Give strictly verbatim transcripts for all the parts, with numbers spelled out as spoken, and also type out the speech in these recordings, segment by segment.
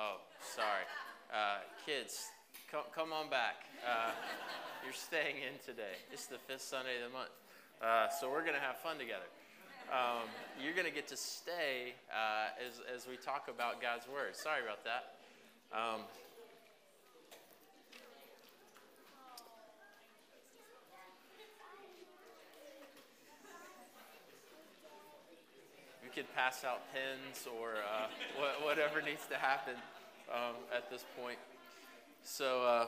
Oh, sorry. Uh, kids, come, come on back. Uh, you're staying in today. It's the fifth Sunday of the month. Uh, so we're going to have fun together. Um, you're going to get to stay uh, as, as we talk about God's Word. Sorry about that. Um, we could pass out pens or uh, wh- whatever needs to happen um, at this point. So uh,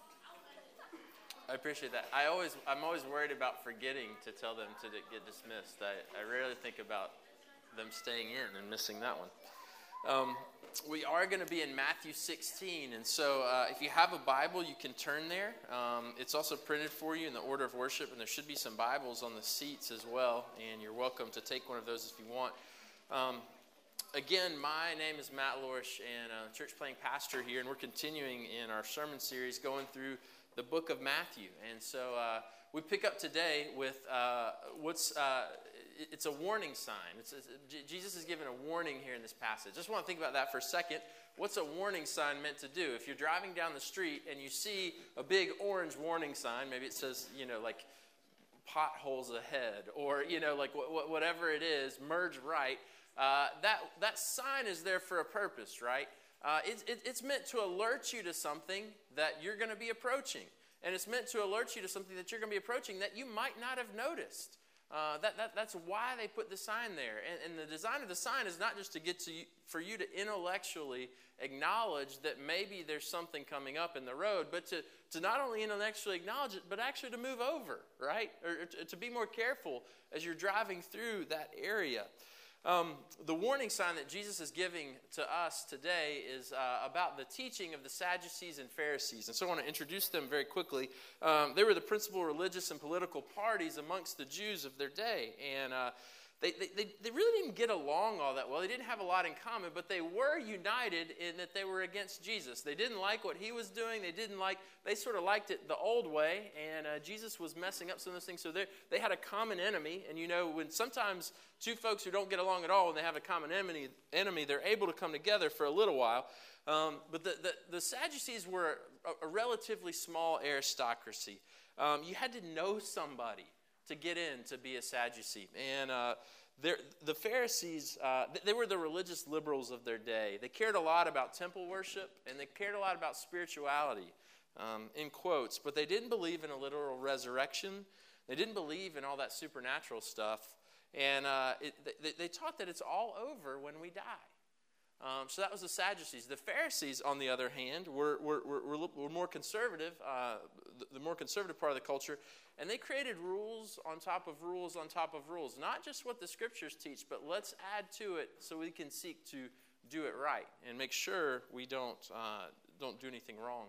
I appreciate that. I always, I'm always worried about forgetting to tell them to get dismissed. I, I rarely think about them staying in and missing that one. Um, we are going to be in Matthew sixteen, and so uh, if you have a Bible, you can turn there. Um, it's also printed for you in the order of worship, and there should be some Bibles on the seats as well, and you're welcome to take one of those if you want. Um, again, my name is Matt Lorish, and I'm a church planting pastor here, and we're continuing in our sermon series going through the book of Matthew. And so uh, we pick up today with uh, what's... Uh, It's a warning sign. It's, it's, Jesus is giving a warning here in this passage. Just want to think about that for a second. What's a warning sign meant to do? If you're driving down the street and you see a big orange warning sign, maybe it says, you know, like potholes ahead, or, you know, like wh- wh- whatever it is, merge right, uh, that, that sign is there for a purpose, right? Uh, it, it, it's meant to alert you to something that you're going to be approaching. And it's meant to alert you to something that you're going to be approaching that you might not have noticed. Uh, that, that that's why they put the sign there. And, and the design of the sign is not just to get to you, for you to intellectually acknowledge that maybe there's something coming up in the road, but to, to not only intellectually acknowledge it, but actually to move over, right? Or to, to be more careful as you're driving through that area. Um, the warning sign that Jesus is giving to us today is uh, about the teaching of the Sadducees and Pharisees. And so I want to introduce them very quickly. Um, they were the principal religious and political parties amongst the Jews of their day. And uh, they, they, they really didn't get along all that well. They didn't have a lot in common, but they were united in that they were against Jesus. They didn't like what he was doing. They didn't like, they sort of liked it the old way, and uh, Jesus was messing up some of those things. So they had a common enemy, and you know, when sometimes two folks who don't get along at all, when they have a common enemy, enemy they're able to come together for a little while. Um, but the, the, the Sadducees were a, a relatively small aristocracy. Um, you had to know somebody to get in to be a Sadducee. And uh, the Pharisees, uh, they were the religious liberals of their day. They cared a lot about temple worship, and they cared a lot about spirituality, um, in quotes. But they didn't believe in a literal resurrection. They didn't believe in all that supernatural stuff. And uh, it, they, they taught that it's all over when we die. Um, so that was the Sadducees. The Pharisees, on the other hand, were, were, were, were more conservative, uh, the, the more conservative part of the culture, and they created rules on top of rules on top of rules. Not just what the scriptures teach, but let's add to it so we can seek to do it right and make sure we don't uh, don't do anything wrong.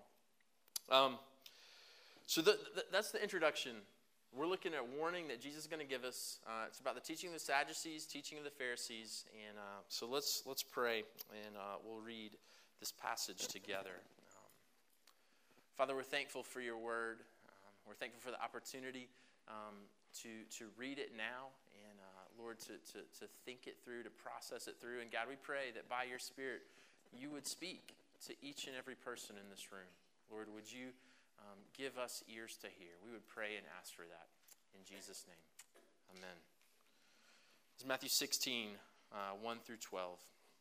Um, so the, the, that's the introduction. We're looking at a warning that Jesus is going to give us. Uh, it's about the teaching of the Sadducees, teaching of the Pharisees. And uh, so let's let's pray, and uh, we'll read this passage together. Um, Father, we're thankful for your word. Um, we're thankful for the opportunity um, to to read it now, and uh, Lord, to, to, to think it through, to process it through. And God, we pray that by your Spirit, you would speak to each and every person in this room. Lord, would you Um, give us ears to hear. We would pray and ask for that. In Jesus' name, amen. This is Matthew sixteen, uh, one through twelve.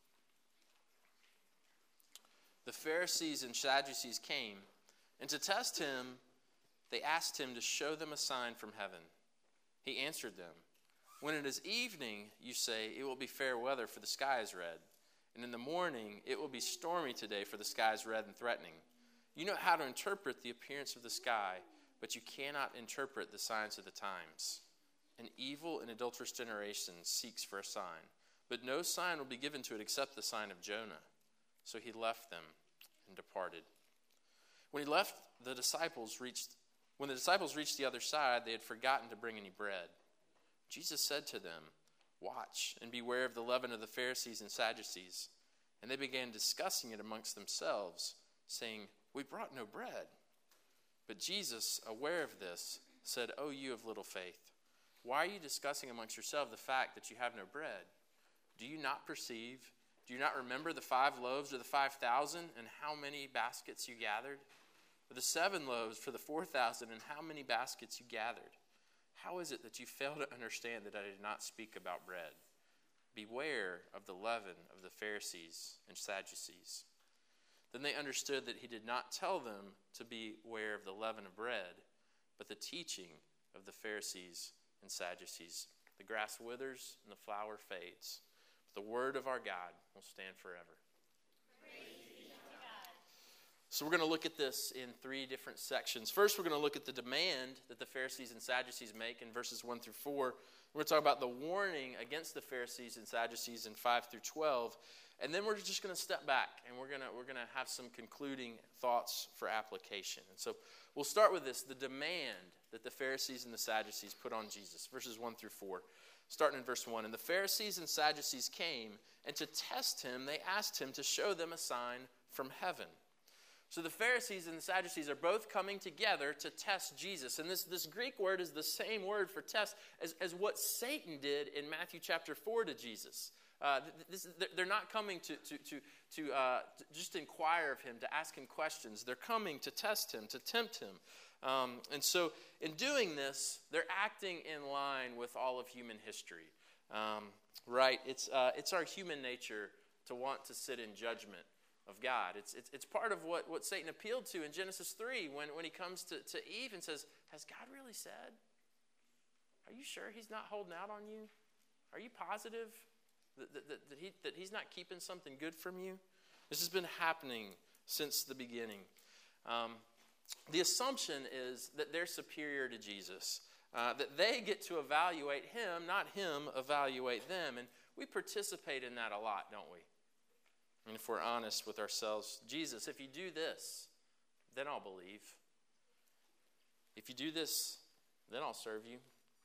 The Pharisees and Sadducees came, and to test him, they asked him to show them a sign from heaven. He answered them, "When it is evening, you say, it will be fair weather, for the sky is red. And in the morning, it will be stormy today, for the sky is red and threatening. You know how to interpret the appearance of the sky, but you cannot interpret the signs of the times. An evil and adulterous generation seeks for a sign, but no sign will be given to it except the sign of Jonah." So he left them and departed. When he left, the disciples reached, when the disciples reached the other side, they had forgotten to bring any bread. Jesus said to them, "Watch and beware of the leaven of the Pharisees and Sadducees." And they began discussing it amongst themselves, saying, "We brought no bread." But Jesus, aware of this, said, "O you of little faith, why are you discussing amongst yourselves the fact that you have no bread? Do you not perceive Do you not remember the five loaves or the five thousand, and how many baskets you gathered? Or the seven loaves for the four thousand, and how many baskets you gathered? How is it that you fail to understand that I did not speak about bread? Beware of the leaven of the Pharisees and Sadducees. Then they understood that he did not tell them to beware of the leaven of bread, but the teaching of the Pharisees and Sadducees. The grass withers and the flower fades, but the word of our God will stand forever. So we're going to look at this in three different sections. First, we're going to look at the demand that the Pharisees and Sadducees make in verses one through four. We're going to talk about the warning against the Pharisees and Sadducees in five through twelve. And then we're just going to step back, and we're going to, we're going to have some concluding thoughts for application. And so we'll start with this, the demand that the Pharisees and the Sadducees put on Jesus, verses one through four. Starting in verse one, and the Pharisees and Sadducees came, and to test him, they asked him to show them a sign from heaven. So the Pharisees and the Sadducees are both coming together to test Jesus. And this, this Greek word is the same word for test as, as what Satan did in Matthew chapter four to Jesus. Uh, this, they're not coming to, to, to, to, uh, to just inquire of him, to ask him questions. They're coming to test him, to tempt him. Um, and so in doing this, they're acting in line with all of human history. Um, right? It's, uh, it's our human nature to want to sit in judgment of God. It's, it's, it's part of what, what Satan appealed to in Genesis three when, when he comes to, to Eve and says, has God really said? Are you sure he's not holding out on you? Are you positive that, that, that, that, he, that he's not keeping something good from you? This has been happening since the beginning. Um, the assumption is that they're superior to Jesus, uh, that they get to evaluate him, not him evaluate them. And we participate in that a lot, don't we? And if we're honest with ourselves, Jesus, if you do this, then I'll believe. If you do this, then I'll serve you.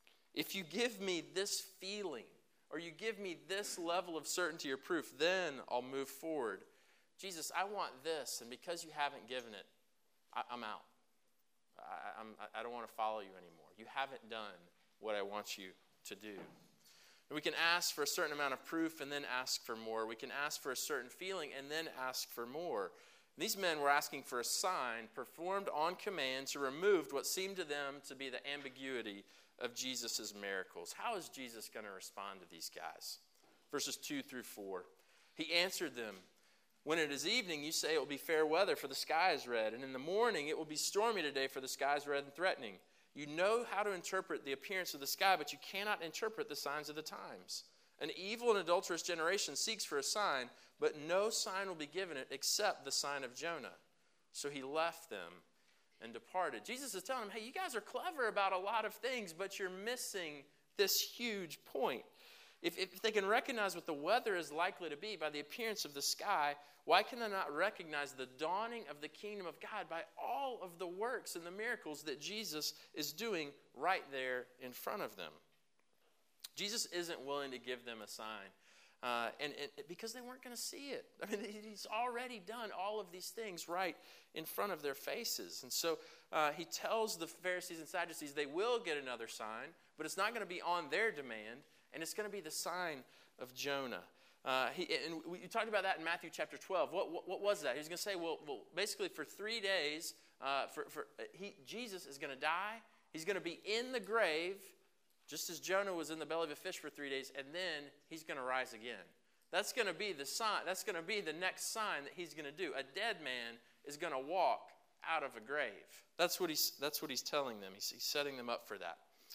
If you give me this feeling, or you give me this level of certainty or proof, then I'll move forward. Jesus, I want this, and because you haven't given it, I, I'm out. I, I'm, I don't want to follow you anymore. You haven't done what I want you to do. And we can ask for a certain amount of proof and then ask for more. We can ask for a certain feeling and then ask for more. These men were asking for a sign performed on command to remove what seemed to them to be the ambiguity of Jesus' miracles. How is Jesus going to respond to these guys? Verses two through four. He answered them, when it is evening, you say it will be fair weather, for the sky is red. And in the morning, it will be stormy today, for the sky is red and threatening. You know how to interpret the appearance of the sky, but you cannot interpret the signs of the times. An evil and adulterous generation seeks for a sign, but no sign will be given it except the sign of Jonah. So he left them and departed. Jesus is telling them, hey, you guys are clever about a lot of things, but you're missing this huge point. If, if they can recognize what the weather is likely to be by the appearance of the sky, why can they not recognize the dawning of the kingdom of God by all of the works and the miracles that Jesus is doing right there in front of them? Jesus isn't willing to give them a sign uh, and, and because they weren't going to see it. I mean, he's already done all of these things right in front of their faces. And so uh, he tells the Pharisees and Sadducees they will get another sign, but it's not going to be on their demand, and it's going to be the sign of Jonah. Uh, he, and we talked about that in Matthew chapter twelve. What, what, what was that? He was going to say, well, well, basically for three days, uh, for, for he, Jesus is going to die. He's going to be in the grave, just as Jonah was in the belly of a fish for three days, and then he's going to rise again. That's going to be the sign. That's going to be the next sign that he's going to do. A dead man is going to walk out of a grave. That's what he's, that's what he's telling them. He's, he's setting them up for that.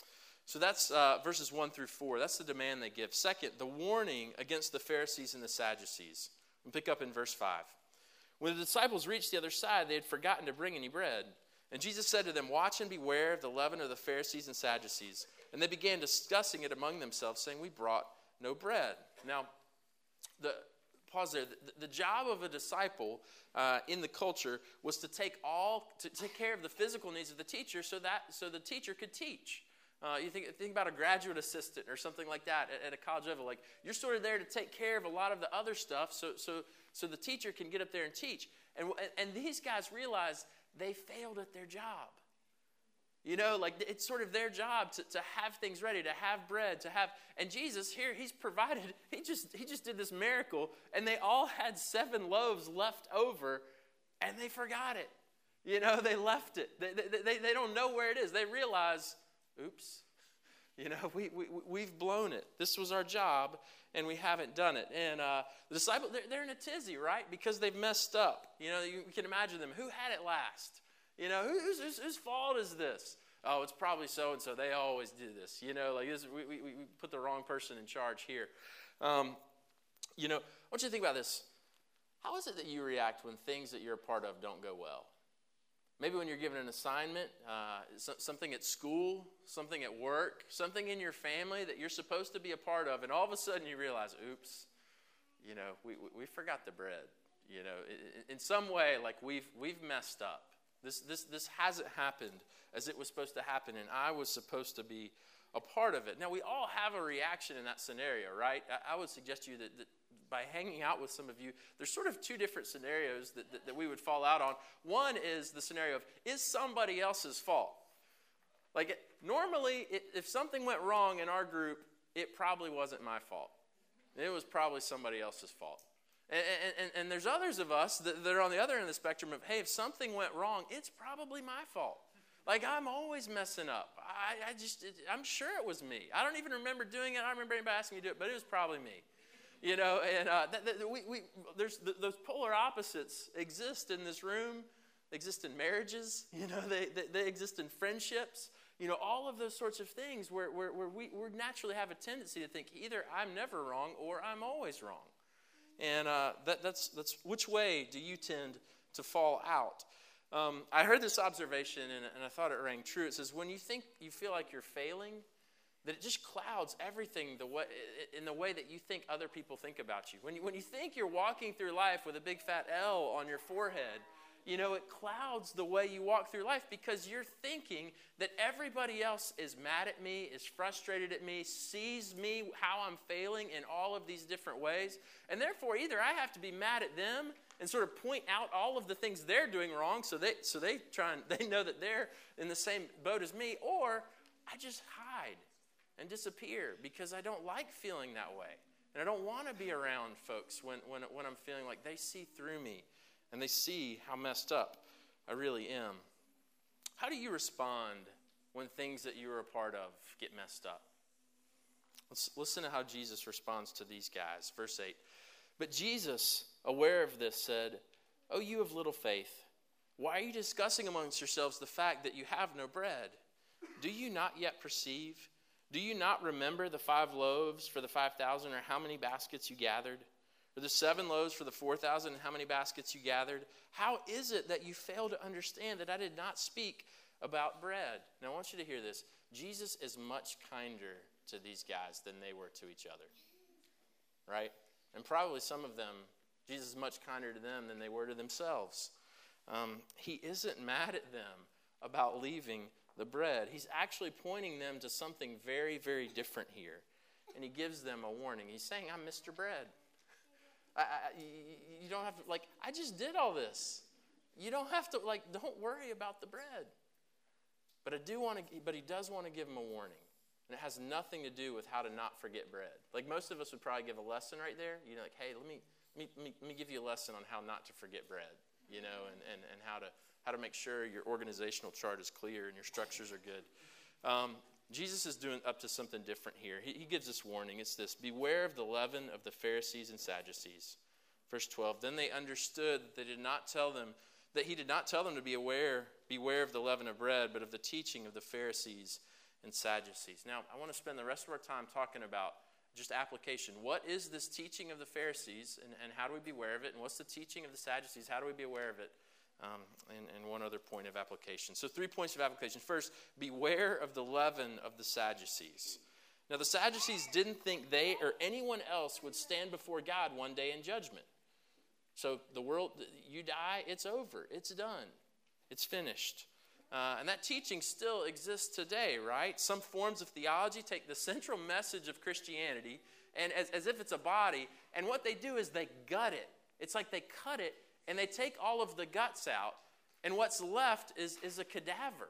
So that's uh, verses one through four. That's the demand they give. Second, the warning against the Pharisees and the Sadducees. We'll pick up in verse five. When the disciples reached the other side, they had forgotten to bring any bread. And Jesus said to them, watch and beware of the leaven of the Pharisees and Sadducees. And they began discussing it among themselves, saying, we brought no bread. Now, the pause there. The, the job of a disciple uh, in the culture was to take all to take care of the physical needs of the teacher, so that so the teacher could teach. Uh, you think, think about a graduate assistant or something like that at, at a college level. Like, you're sort of there to take care of a lot of the other stuff so so so the teacher can get up there and teach. And, and these guys realized they failed at their job. You know, like it's sort of their job to, to have things ready, to have bread, to have, and Jesus here, he's provided, he just he just did this miracle, and they all had seven loaves left over, and they forgot it. You know, they left it. They, they, they, they don't know where it is. They realize, oops, you know, we, we, we've blown it. This was our job, and we haven't done it. And uh, the disciples, they're, they're in a tizzy, right? Because they've messed up. You know, you can imagine them. Who had it last? You know, whose, whose, whose fault is this? Oh, it's probably so-and-so. They always do this. You know, like this, we, we, we put the wrong person in charge here. Um, you know, I want you to think about this. How is it that you react when things that you're a part of don't go well? Maybe when you're given an assignment, uh, something at school, something at work, something in your family that you're supposed to be a part of, and all of a sudden you realize, oops, you know, we, we, we forgot the bread. You know, in, in some way, like we've we've messed up. This this this hasn't happened as it was supposed to happen, and I was supposed to be a part of it. Now, we all have a reaction in that scenario, right? I, I would suggest to you that, that by hanging out with some of you, there's sort of two different scenarios that, that, that we would fall out on. One is the scenario of, is somebody else's fault? Like, it, normally, it, if something went wrong in our group, it probably wasn't my fault. It was probably somebody else's fault. And, and, and there's others of us that, that are on the other end of the spectrum of, hey, if something went wrong, it's probably my fault. Like, I'm always messing up. I, I just, it, I'm sure it was me. I don't even remember doing it. I don't remember anybody asking me to do it, but it was probably me. You know, and uh, th- th- we, we, there's th- those polar opposites exist in this room, exist in marriages, you know, they, they, they exist in friendships, you know, all of those sorts of things where, where, where we we naturally have a tendency to think either I'm never wrong or I'm always wrong. And uh, that, that's, that's which way do you tend to fall out? Um, I heard this observation, and, and I thought it rang true. It says, when you think you feel like you're failing, that it just clouds everything the way, in the way that you think other people think about you. When you, when you think you're walking through life with a big fat L on your forehead, you know, it clouds the way you walk through life because you're thinking that everybody else is mad at me, is frustrated at me, sees me, how I'm failing in all of these different ways. And therefore, either I have to be mad at them and sort of point out all of the things they're doing wrong so they so they try and they know that they're in the same boat as me, or I just hide and disappear because I don't like feeling that way. And I don't want to be around folks when, when, when I'm feeling like they see through me and they see how messed up I really am. How do you respond when things that you were a part of get messed up? Let's listen to how Jesus responds to these guys. Verse eight. But Jesus, aware of this, said, "Oh, you of little faith, why are you discussing amongst yourselves the fact that you have no bread? Do you not yet perceive? Do you not remember the five loaves for the five thousand, or how many baskets you gathered? Or the seven loaves for the four thousand, and how many baskets you gathered? How is it that you fail to understand that I did not speak about bread?" Now, I want you to hear this. Jesus is much kinder to these guys than they were to each other. Right? And probably some of them, Jesus is much kinder to them than they were to themselves. Um, he isn't mad at them about leaving the bread. He's actually pointing them to something very, very different here. And he gives them a warning. He's saying, I'm Mister Bread. I, I, you don't have to, like, I just did all this. You don't have to, like, don't worry about the bread. But I do want to, but he does want to give them a warning. And it has nothing to do with how to not forget bread. Like, most of us would probably give a lesson right there. You know, like, hey, let me, let me, let me give you a lesson on how not to forget bread, you know, and, and, and how to, how to make sure your organizational chart is clear and your structures are good. Um, Jesus is doing up to something different here. He, he gives this warning. It's this: beware of the leaven of the Pharisees and Sadducees. Verse twelve, then they understood that they did not tell them, that he did not tell them to be aware, beware of the leaven of bread, but of the teaching of the Pharisees and Sadducees. Now, I want to spend the rest of our time talking about just application. What is this teaching of the Pharisees, and, and how do we be aware of it? And what's the teaching of the Sadducees? How do we be aware of it? Um, and, and one other point of application. So three points of application. First, beware of the leaven of the Sadducees. Now, the Sadducees didn't think they or anyone else would stand before God one day in judgment. So the world, you die, it's over. It's done. It's finished. Uh, and that teaching still exists today, right? Some forms of theology take the central message of Christianity and as, as if it's a body, and what they do is they gut it. It's like they cut it, and they take all of the guts out, and what's left is, is a cadaver.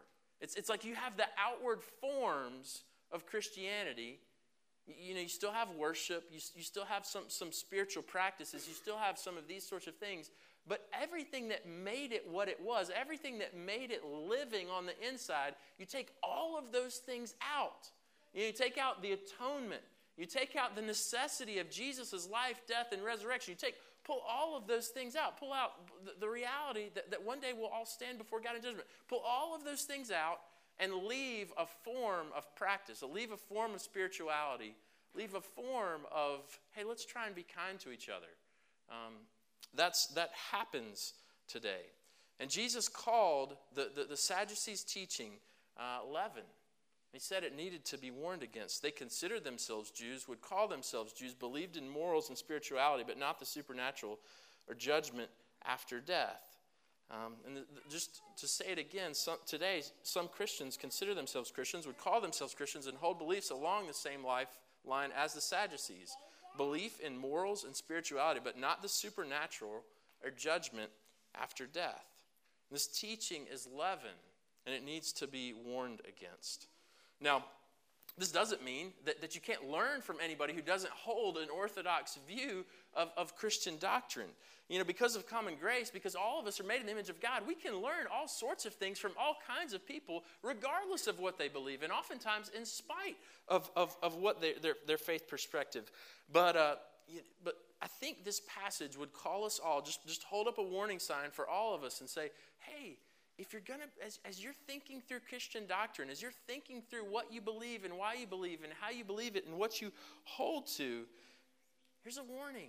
It's, it's like you have the outward forms of Christianity. You, you know, you still have worship. You, you still have some, some spiritual practices. You still have some of these sorts of things. But everything that made it what it was, everything that made it living on the inside, you take all of those things out. You know, you take out the atonement. You take out the necessity of Jesus' life, death, and resurrection. You take, pull all of those things out. Pull out the, the reality that, that one day we'll all stand before God in judgment. Pull all of those things out and leave a form of practice, leave a form of spirituality, leave a form of, hey, let's try and be kind to each other. Um, that's that happens today. And Jesus called the, the, the Sadducees' teaching uh, leaven. He said it needed to be warned against. They considered themselves Jews, would call themselves Jews, believed in morals and spirituality, but not the supernatural or judgment after death. Um, and the, the, just to say it again, some, today some Christians consider themselves Christians, would call themselves Christians, and hold beliefs along the same lifeline as the Sadducees. Belief in morals and spirituality, but not the supernatural or judgment after death. This teaching is leaven, and it needs to be warned against. Now, this doesn't mean that, that you can't learn from anybody who doesn't hold an orthodox view of, of Christian doctrine. You know, because of common grace, because all of us are made in the image of God, we can learn all sorts of things from all kinds of people, regardless of what they believe, and oftentimes in spite of, of, of what they, their, their faith perspective. But, uh, but I think this passage would call us all, just, just hold up a warning sign for all of us and say, hey, if you're going to, as, as you're thinking through Christian doctrine, as you're thinking through what you believe and why you believe and how you believe it and what you hold to, here's a warning.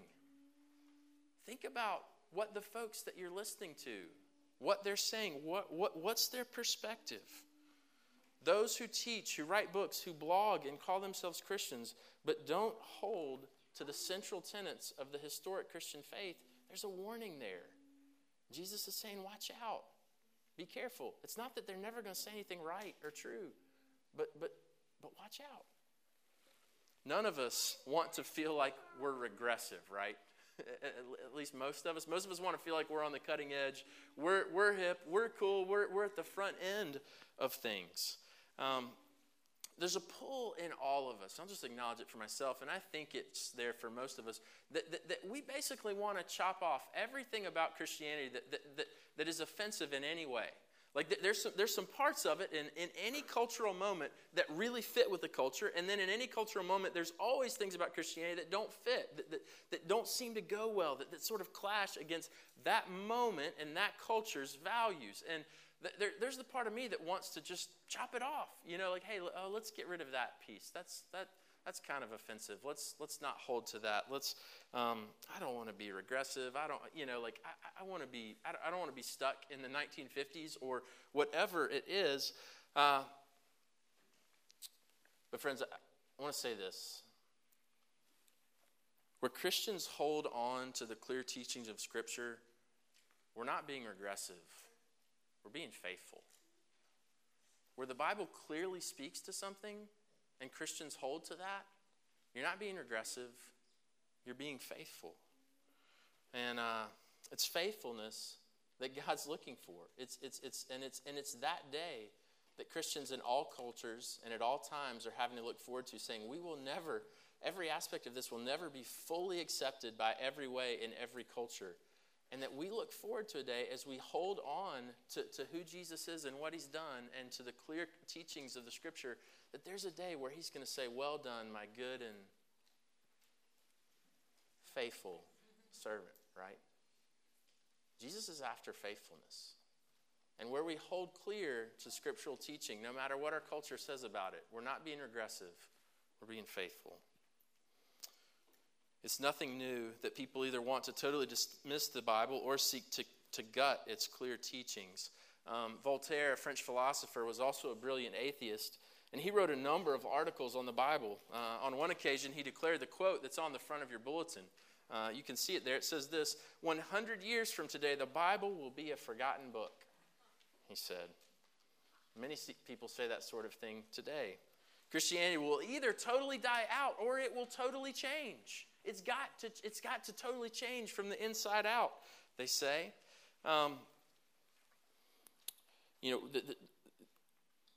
Think about what the folks that you're listening to, what they're saying, what, what, what's their perspective. Those who teach, who write books, who blog and call themselves Christians, but don't hold to the central tenets of the historic Christian faith, there's a warning there. Jesus is saying, watch out. Be careful. It's not that they're never going to say anything right or true, but but but watch out. None of us want to feel like we're regressive, right? At least most of us. Most of us want to feel like we're on the cutting edge. We're we're hip. We're cool. We're we're at the front end of things. Um, there's a pull in all of us. I'll just acknowledge it for myself, and I think it's there for most of us, that, that, that we basically want to chop off everything about Christianity that, that, that, that is offensive in any way. Like there's some, there's some parts of it in, in any cultural moment that really fit with the culture, and then in any cultural moment there's always things about Christianity that don't fit, that, that, that don't seem to go well, that, that sort of clash against that moment and that culture's values. And There, there's the part of me that wants to just chop it off. You know, like, hey, oh, let's get rid of that piece. That's that. That's kind of offensive. Let's let's not hold to that. Let's. Um, I don't want to be regressive. I don't. You know, like I, I want to be. I don't, I don't want to be stuck in the nineteen fifties or whatever it is. Uh, but friends, I, I want to say this. Where Christians hold on to the clear teachings of Scripture, we're not being regressive. We're being faithful. Where the Bible clearly speaks to something and Christians hold to that, you're not being regressive. You're being faithful. And uh, it's faithfulness that God's looking for. It's it's it's and it's and it's that day that Christians in all cultures and at all times are having to look forward to, saying we will never, every aspect of this will never be fully accepted by every way in every culture. And that we look forward to a day as we hold on to, to who Jesus is and what he's done and to the clear teachings of the Scripture, that there's a day where he's going to say, well done, my good and faithful servant, right? Jesus is after faithfulness. And where we hold clear to scriptural teaching, no matter what our culture says about it, we're not being regressive, we're being faithful. It's nothing new that people either want to totally dismiss the Bible or seek to, to gut its clear teachings. Um, Voltaire, a French philosopher, was also a brilliant atheist, and he wrote a number of articles on the Bible. Uh, on one occasion, he declared the quote that's on the front of your bulletin. Uh, you can see it there. It says this: one hundred years from today, the Bible will be a forgotten book, he said. Many people say that sort of thing today. Christianity will either totally die out or it will totally change. It's got to, it's got to totally change from the inside out, they say. Um, you know, the, the,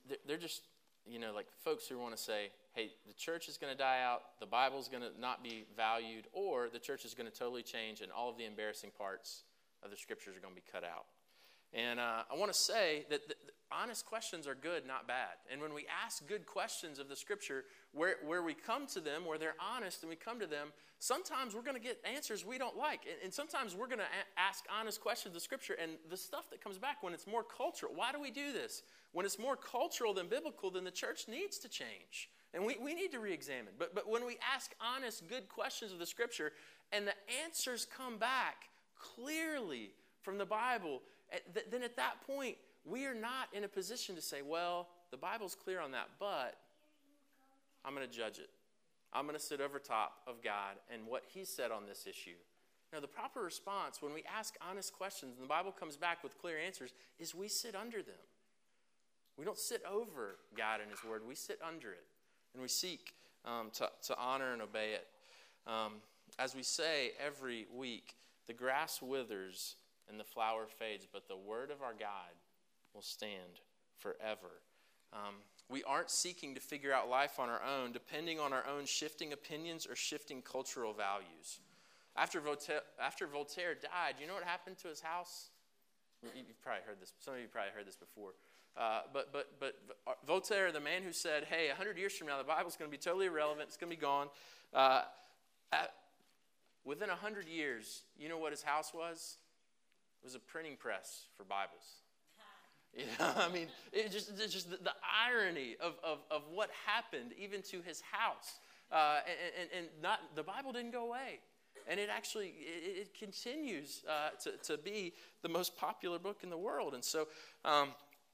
they're just, you know, like folks who want to say, hey, the church is going to die out, the Bible's going to not be valued, or the church is going to totally change and all of the embarrassing parts of the scriptures are going to be cut out. And uh, I want to say that the, the honest questions are good, not bad. And when we ask good questions of the scripture, where, where we come to them, where they're honest and we come to them, sometimes we're going to get answers we don't like. And, and sometimes we're going to a- ask honest questions of the scripture, and the stuff that comes back when it's more cultural. Why do we do this? When it's more cultural than biblical, then the church needs to change. And we, we need to re-examine. But, but when we ask honest, good questions of the scripture, and the answers come back clearly from the Bible, then at that point, we are not in a position to say, well, the Bible's clear on that, but I'm going to judge it. I'm going to sit over top of God and what he said on this issue. Now, the proper response when we ask honest questions and the Bible comes back with clear answers is we sit under them. We don't sit over God and his word. We sit under it, and we seek um, to, to honor and obey it. Um, as we say every week, the grass withers and the flower fades, but the word of our God will stand forever. Um, we aren't seeking to figure out life on our own, depending on our own shifting opinions or shifting cultural values. After Voltaire, after Voltaire died, you know what happened to his house? You've probably heard this. Some of you probably heard this before. Uh, but but but Voltaire, the man who said, "Hey, a hundred years from now, the Bible's going to be totally irrelevant. It's going to be gone." Uh, at, within a hundred years, you know what his house was? It was a printing press for Bibles. You know, I mean, it just, it's just the, the irony of, of, of what happened even to his house. Uh, and, and, and not the Bible didn't go away. And it actually, it, it continues uh, to, to be the most popular book in the world. And so, um,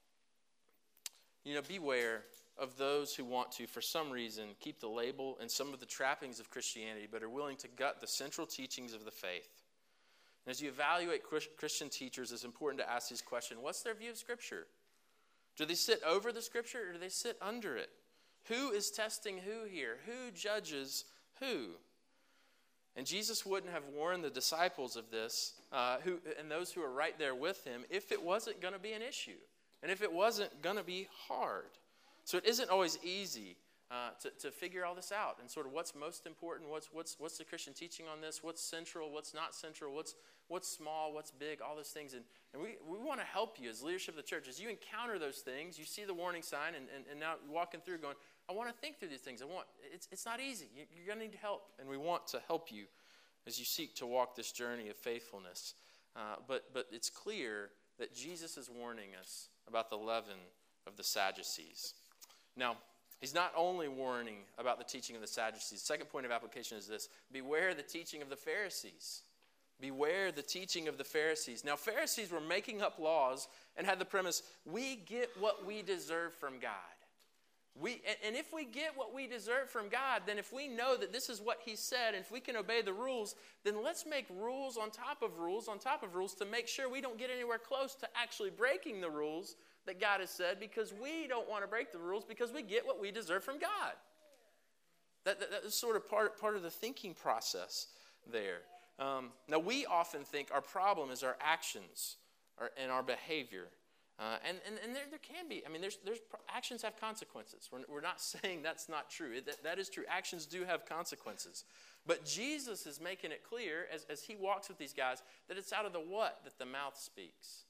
you know, beware of those who want to, for some reason, keep the label and some of the trappings of Christianity, but are willing to gut the central teachings of the faith. And as you evaluate Christian teachers, it's important to ask these questions. What's their view of Scripture? Do they sit over the Scripture, or do they sit under it? Who is testing who here? Who judges who? And Jesus wouldn't have warned the disciples of this, uh, who and those who are right there with him, if it wasn't going to be an issue, and if it wasn't going to be hard. So it isn't always easy Uh, to, to figure all this out and sort of what's most important, what's what's what's the Christian teaching on this, what's central, what's not central, what's what's small, what's big, all those things. And, and we, we want to help you as leadership of the church. As you encounter those things, you see the warning sign, and, and, and now walking through going, I want to think through these things. I want it's it's not easy. You, you're going to need help, and we want to help you as you seek to walk this journey of faithfulness. Uh, but but it's clear that Jesus is warning us about the leaven of the Sadducees. Now, he's not only warning about the teaching of the Sadducees. The second point of application is this: beware the teaching of the Pharisees. Beware the teaching of the Pharisees. Now, Pharisees were making up laws and had the premise, we get what we deserve from God. We, and if we get what we deserve from God, then if we know that this is what he said, and if we can obey the rules, then let's make rules on top of rules on top of rules to make sure we don't get anywhere close to actually breaking the rules that God has said, because we don't want to break the rules because we get what we deserve from God. That, that, that is sort of part, part of the thinking process there. Um, now, we often think our problem is our actions our, and our behavior. Uh, and and, and there, there can be. I mean, there's there's actions have consequences. We're, we're not saying that's not true. It, that, that is true. Actions do have consequences. But Jesus is making it clear as, as he walks with these guys that it's out of the what that the mouth speaks.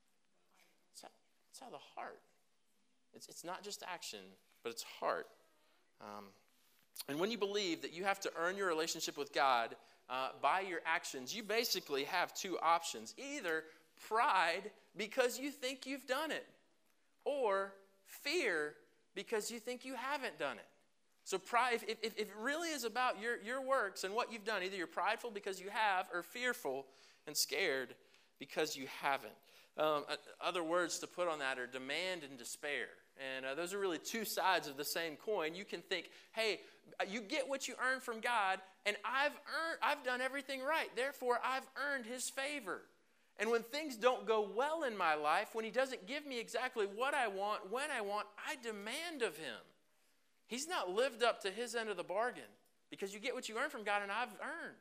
It's out, it's out of the heart. It's, it's not just action, but it's heart. Um, and when you believe that you have to earn your relationship with God uh, by your actions, you basically have two options. Either pride because you think you've done it, or fear because you think you haven't done it. So pride, if, if, if it really is about your, your works and what you've done, either you're prideful because you have, or fearful and scared because you haven't. Um, other words to put on that are demand and despair. And uh, those are really two sides of the same coin. You can think, hey, you get what you earn from God, and I've earned, I've done everything right. Therefore, I've earned his favor. And when things don't go well in my life, when he doesn't give me exactly what I want, when I want, I demand of him. He's not lived up to his end of the bargain, because you get what you earn from God, and I've earned.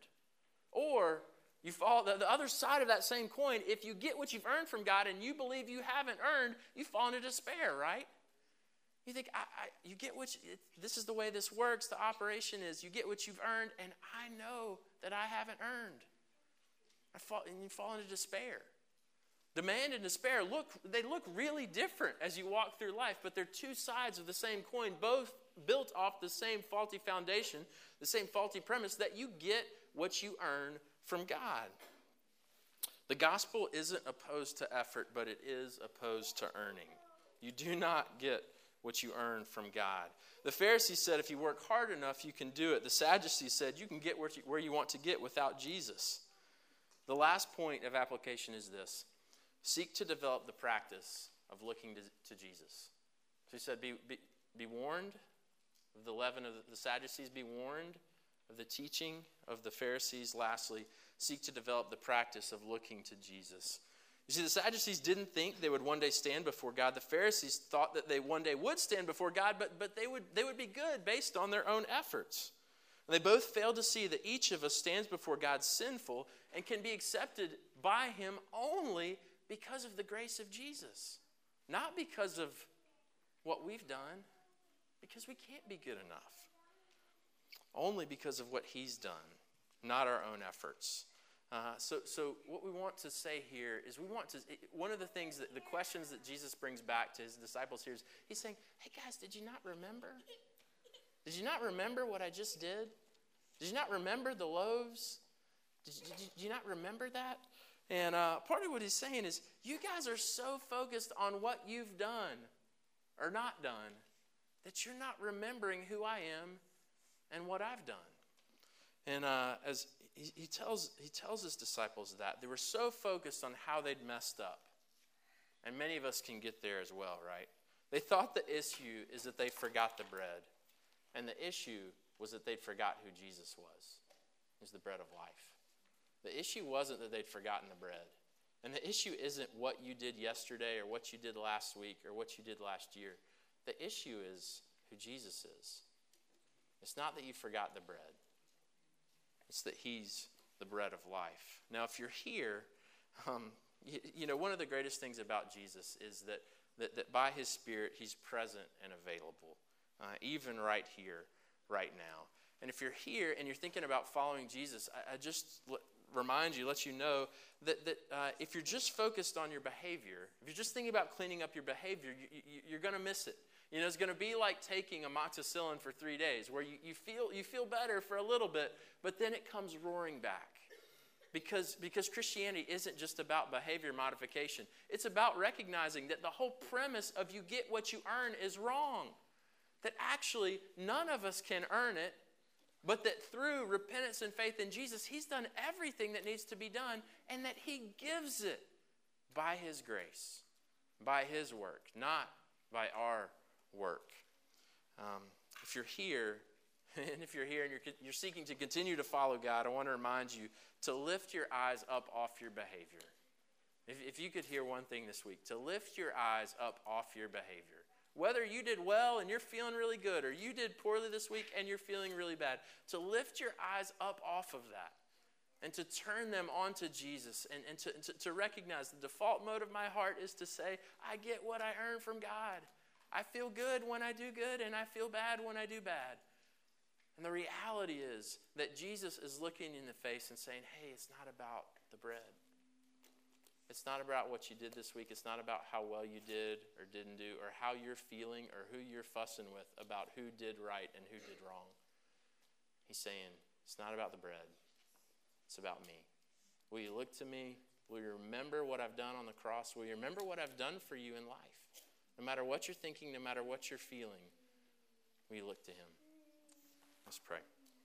Or you fall the, the other side of that same coin. If you get what you've earned from God and you believe you haven't earned, you fall into despair, right? You think, I, I, you get what you, it, this is the way this works. The operation is you get what you've earned, and I know that I haven't earned. I fall, and you fall into despair. Demand and despair, look, they look really different as you walk through life, but they're two sides of the same coin, both built off the same faulty foundation, the same faulty premise that you get what you earn from God. The gospel isn't opposed to effort, but it is opposed to earning. You do not get what you earn from God. The Pharisees said if you work hard enough, you can do it. The Sadducees said you can get where you, where you want to get without Jesus. The last point of application is this. Seek to develop the practice of looking to, to Jesus. So he said, be, be, be warned of the leaven of the Sadducees. Be warned of the teaching of the Pharisees. Lastly, seek to develop the practice of looking to Jesus. You see, the Sadducees didn't think they would one day stand before God. The Pharisees thought that they one day would stand before God, but, but they would, they would be good based on their own efforts. And they both failed to see that each of us stands before God sinful and can be accepted by him only because of the grace of Jesus. Not because of what we've done, because we can't be good enough. Only because of what he's done, not our own efforts. Uh, so, so what we want to say here is we want to, one of the things that the questions that Jesus brings back to his disciples here is he's saying, hey guys, did you not remember? Did you not remember what I just did? Did you not remember the loaves? Did you, did you, did you not remember that? And uh, part of what he's saying is, you guys are so focused on what you've done or not done that you're not remembering who I am and what I've done. And uh, as he, he tells he tells his disciples that, they were so focused on how they'd messed up. And many of us can get there as well, right? They thought the issue is that they forgot the bread. And the issue was that they'd forgot who Jesus was. He's the bread of life. The issue wasn't that they'd forgotten the bread. And the issue isn't what you did yesterday or what you did last week or what you did last year. The issue is who Jesus is. It's not that you forgot the bread. It's that he's the bread of life. Now, if you're here, um, you, you know, one of the greatest things about Jesus is that, that, that by his Spirit, he's present and available, uh, even right here, right now. And if you're here and you're thinking about following Jesus, I, I just l- remind you, let you know that, that uh, if you're just focused on your behavior, if you're just thinking about cleaning up your behavior, you, you, you're going to miss it. You know, it's going to be like taking amoxicillin for three days where you, you feel you feel better for a little bit, but then it comes roaring back. Because, because Christianity isn't just about behavior modification. It's about recognizing that the whole premise of you get what you earn is wrong. That actually none of us can earn it, but that through repentance and faith in Jesus, he's done everything that needs to be done, and that he gives it by his grace, by his work, not by our work. Um, if you're here, and if you're here and you're, you're seeking to continue to follow God, I want to remind you to lift your eyes up off your behavior. If, if you could hear one thing this week, to lift your eyes up off your behavior. Whether you did well and you're feeling really good, or you did poorly this week and you're feeling really bad, to lift your eyes up off of that and to turn them onto Jesus and, and to, to, to recognize the default mode of my heart is to say, I get what I earn from God. I feel good when I do good, and I feel bad when I do bad. And the reality is that Jesus is looking in the face and saying, hey, it's not about the bread. It's not about what you did this week. It's not about how well you did or didn't do, or how you're feeling, or who you're fussing with about who did right and who did wrong. He's saying, it's not about the bread. It's about me. Will you look to me? Will you remember what I've done on the cross? Will you remember what I've done for you in life? No matter what you're thinking, no matter what you're feeling, will you look to him? Let's pray.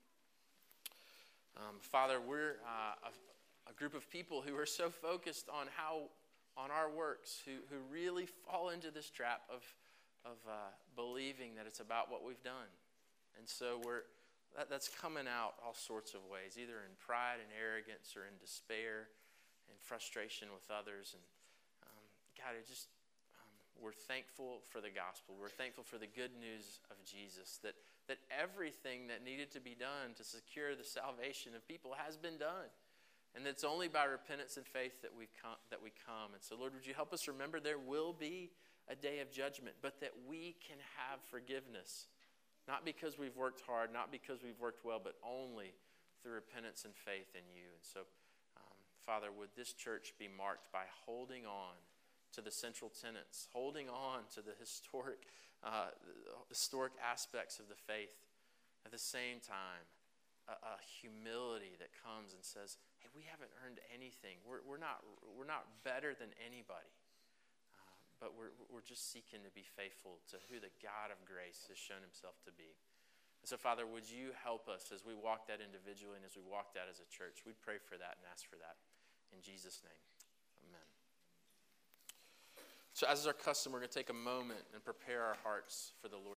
Um, Father, we're uh, a, a group of people who are so focused on how, on our works, who, who really fall into this trap of, of uh, believing that it's about what we've done. And so we're that, that's coming out all sorts of ways, either in pride and arrogance or in despair and frustration with others. And um, God, it just um, we're thankful for the gospel. We're thankful for the good news of Jesus, that that everything that needed to be done to secure the salvation of people has been done. And it's only by repentance and faith that we come, that we come. And so, Lord, would you help us remember there will be a day of judgment, but that we can have forgiveness. Not because we've worked hard, not because we've worked well, but only through repentance and faith in you. And so, um, Father, would this church be marked by holding on to the central tenets, holding on to the historic, uh, historic aspects of the faith. At the same time, a, a humility that comes and says, "Hey, we haven't earned anything. We're, we're not we're not better than anybody, uh, but we're we're just seeking to be faithful to who the God of grace has shown Himself to be." And so, Father, would you help us as we walk that individually and as we walk that as a church? We pray for that and ask for that in Jesus' name. Amen. So as is our custom, we're going to take a moment and prepare our hearts for the Lord.